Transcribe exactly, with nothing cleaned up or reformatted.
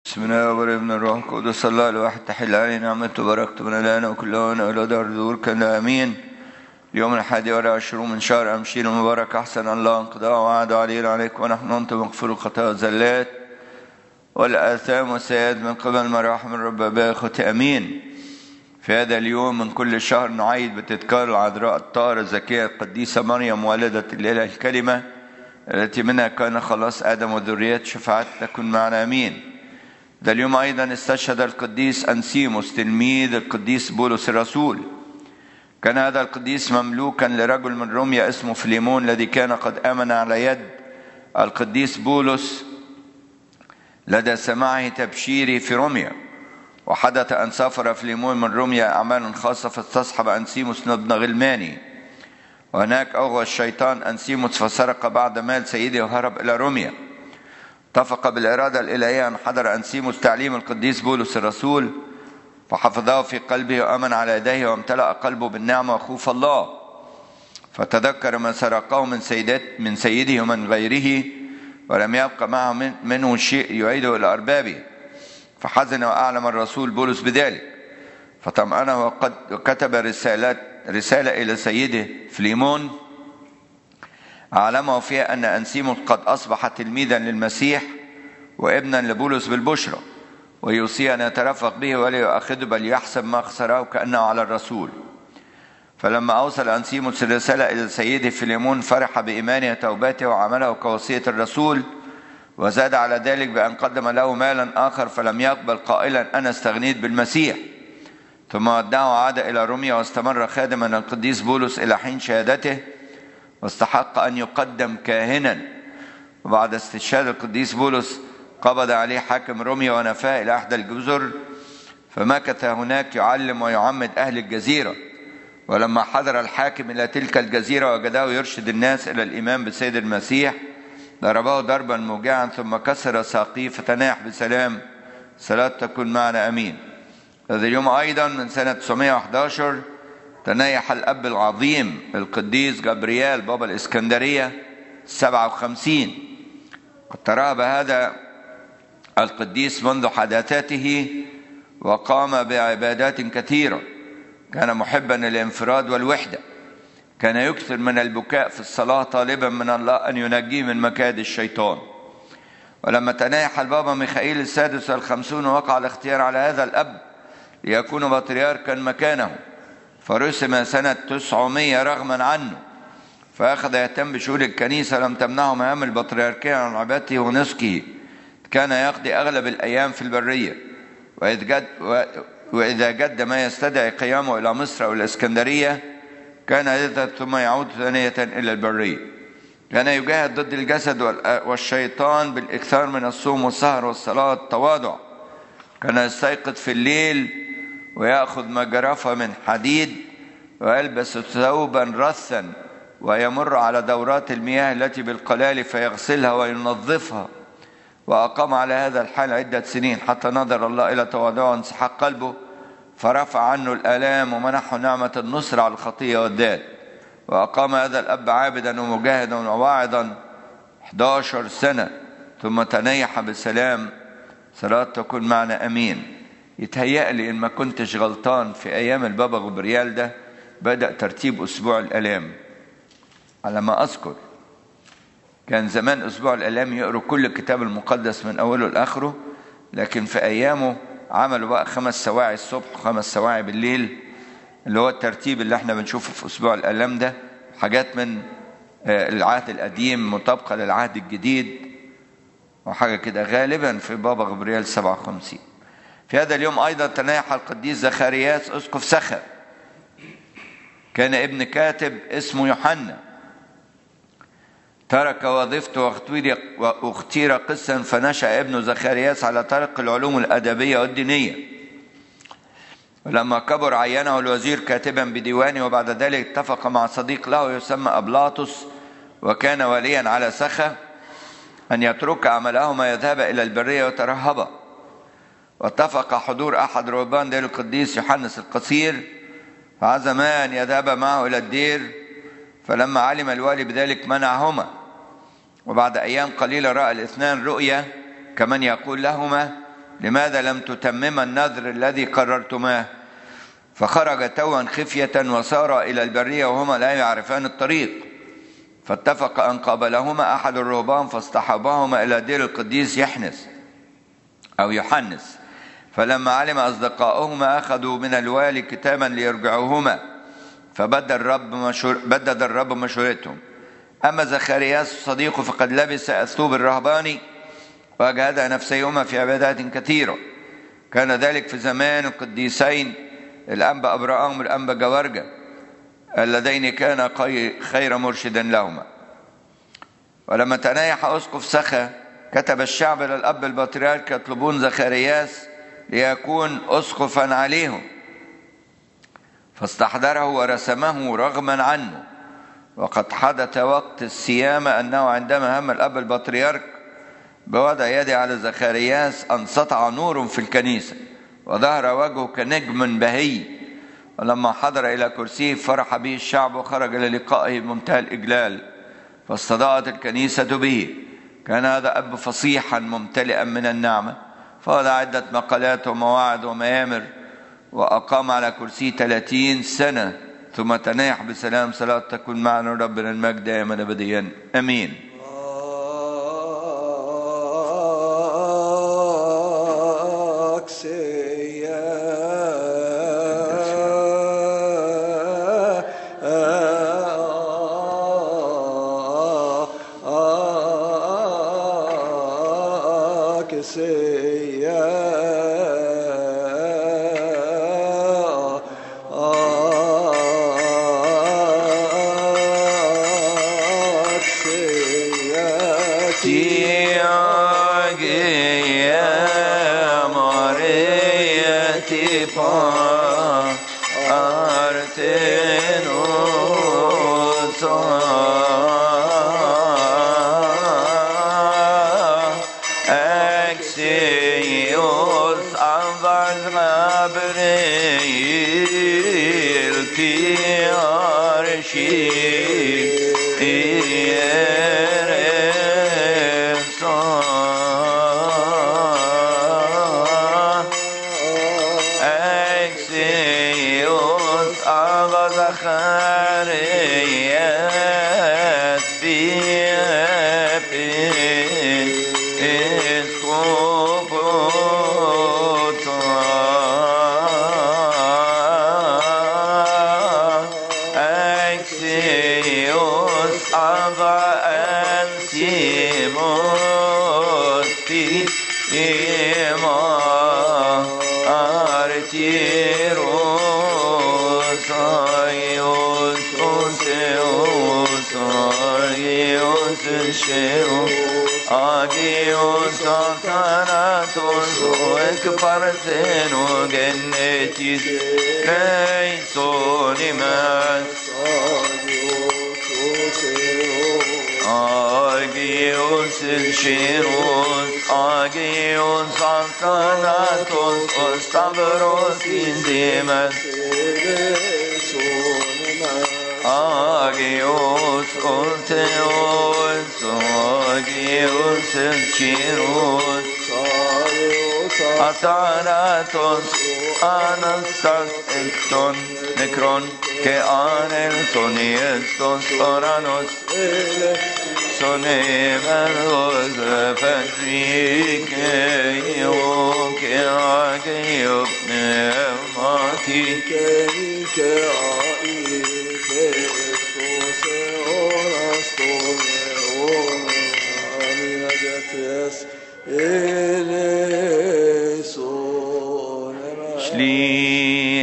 بسم الله والابن الروح القدس الله الواحد تحل علينا نعمته وبركته من الآن وكلنا إلى دار الدور كنا آمين. اليوم الحادي والعشرون من شهر أمشير المبارك أحسن الله انقضاء وعاد علينا عليك ونحن أنت مغفور الخطايا والزلات والآثام والسيئات من قبل مراحم الرب باخوتي آمين. في هذا اليوم من كل شهر نعيد بتذكار العذراء الطاهرة الزكية القديسة مريم والدة الإله الكلمة التي منها كان خلاص آدم وذريته شفاعة تكن معنا آمين. ده اليوم أيضا استشهد القديس أنسيموس تلميذ القديس بولس الرسول. كان هذا القديس مملوكا لرجل من روميا اسمه فليمون الذي كان قد آمن على يد القديس بولس لدى سماعه تبشيره في روميا. وحدث أن سافر فليمون من روميا أعمالا خاصة فاستصحب أنسيموس ابن غلماني، وهناك أغوى الشيطان أنسيموس فسرق بعض مال سيده وهرب إلى روميا. اتفق بالإرادة الإلهية أن حضر أنسيموس تعليم القديس بولس الرسول فحفظه في قلبه وأمن على يديه وامتلأ قلبه بالنعمة وخوف الله، فتذكر ما سرقه من سيدات من سيده ومن غيره ولم يبقى معه من منه شيء يعيده إلى أربابه. فحزن وأعلم الرسول بولس بذلك فطمأنه وقد كتب رسالة رسالة إلى سيده فليمون أعلمه فيها أن أنسيموس قد أصبح تلميذا للمسيح وابنا لبولس بالبشرى، ويوصي أن يترفق به ولا يؤخذه بل يحسب ما خسره كأنه على الرسول. فلما أوصل أنسيموس الرسالة إلى سيده فليمون فرح بإيمانه وتوبته وعمله كوصية الرسول، وزاد على ذلك بأن قدم له مالا آخر فلم يقبل قائلا أنا استغنيت بالمسيح. ثم ودعه وعاد إلى روميا واستمر خادما القديس بولس إلى حين شهادته، واستحق أن يقدم كاهنا. وبعد استشهاد القديس بولس قبض عليه حاكم روميا ونفاه إلى إحدى الجزر، فمكث هناك يعلم ويعمد أهل الجزيرة. ولما حضر الحاكم إلى تلك الجزيرة وجده يرشد الناس إلى الإيمان بالسيد المسيح ضربه ضربا موجعا ثم كسر ساقيه فتناح بسلام. صلاة تكون معنا أمين. هذا اليوم أيضا من سنة تسعمائة وأحد عشر تنيح الأب العظيم القديس جبريال بابا الإسكندرية سبعة وخمسين. قد ترهب هذا القديس منذ حداثته وقام بعبادات كثيرة. كان محبا للانفراد والوحدة، كان يكثر من البكاء في الصلاة طالبا من الله أن ينجيه من مكائد الشيطان. ولما تنايح البابا ميخائيل السادس والخمسون وقع الاختيار على هذا الأب ليكون بطريركا مكانه، فرسم سنة تسعمائة رغما عنه، فأخذ يهتم بشؤون الكنيسة لم تمنعه مهام البطريركية عن عبادته ونسكه. كان يقضي أغلب الأيام في البرية، وإذ جد وإذا جد ما يستدعي قيامه إلى مصر أو الإسكندرية كان يذهب ثم يعود ثانية إلى البرية. كان يجاهد ضد الجسد والشيطان بالإكثار من الصوم والسهر والصلاة والتواضع. كان يستيقظ في الليل ويأخذ مجرفة من حديد ويلبس ثوبا رثا ويمر على دورات المياه التي بالقلال فيغسلها وينظفها. وأقام على هذا الحال عدة سنين حتى نظر الله إلى تواضعه وانسحاق قلبه فرفع عنه الآلام ومنحه نعمة النصر على الخطية والذات. وأقام هذا الأب عابدا ومجاهدا وواعظا أحد عشر سنة ثم تنيح بسلام. صلاة تكون معنا أمين. يتهيأ لي إن ما كنتش غلطان في أيام البابا غبريال ده بدأ ترتيب أسبوع الآلام على ما أذكر. كان زمان أسبوع الآلام يقروا كل الكتاب المقدس من أوله لآخره، لكن في أيامه عملوا بقى خمس سواعي الصبح وخمس سواعي بالليل، اللي هو الترتيب اللي احنا بنشوفه في أسبوع الآلام ده، حاجات من العهد القديم مطابقة للعهد الجديد وحاجة كده، غالبا في بابا غبريال سبعة وخمسين. في هذا اليوم أيضا تنايح القديس زكرياس أسقف سخر. كان ابن كاتب اسمه يوحنا، ترك وظيفته واختير قسا فنشأ ابن زكرياس على طريق العلوم الأدبية والدينية. ولما كبر عينه الوزير كاتبا بديوانه، وبعد ذلك اتفق مع صديق له يسمى أبلاطس وكان وليا على سخا أن يترك عملهما يذهب إلى البرية ويترهبا. واتفق حضور أحد رهبان دير القديس يوحنس القصير فعزما أن يذهب معه إلى الدير، فلما علم الوالي بذلك منعهما. وبعد أيام قليلة رأى الاثنان رؤيا كمن يقول لهما لماذا لم تتمم النذر الذي قررتماه؟ فخرج توا خفية وسار إلى البرية وهما لا يعرفان الطريق. فاتفق أن قابلهما أحد الرهبان فاصطحبهما إلى دير القديس يحنس أو يوحنس. فلما علم أصدقاؤهما أخذوا من الوالي كتابا ليرجعوهما، فبدد الرب مشور بدد الرب مشورتهم. أما زكرياس صديقه فقد لبس الثوب الرهباني وأجهد نفسيهما في عبادات كثيرة. كان ذلك في زمان القديسين الأنبا أبراهام والأنبا جوارجة اللذين كان خير مرشد لهما. ولما تنايح أسقف سخا كتب الشعب للأب البطريرك يطلبون زكرياس ليكون أسقفا عليهم، فاستحضره ورسمه رغما عنه. وقد حدث وقت السيامة أنه عندما هم الأب البطريرك بوضع يده على زكرياس أن سطع نور في الكنيسة وظهر وجهه كنجم بهي. ولما حضر إلى كرسيه فرح به الشعب وخرج للقائه بمنتهى الإجلال، فاستضاءت الكنيسة به. كان هذا أب فصيحا ممتلئا من النعمة، فوضع عدة مقالات ومواعظ وميامر، وأقام على كرسيه ثلاثين سنة، ثم تنايح بسلام. صلاة تكون معنا ربنا المجد دائما أبديا أمين. كفرتين وجنتي ليسون ما آجيوس الشيروس آجيوس سلطناتوس أستبروس ديمس آجيوس أنتيوس آجيوس الشيروس Atanatos anastas ekton nekron ke anel soniestos oranos sonemeros fadrike yo ke agayop nemati ke ai ke stose orastone Shli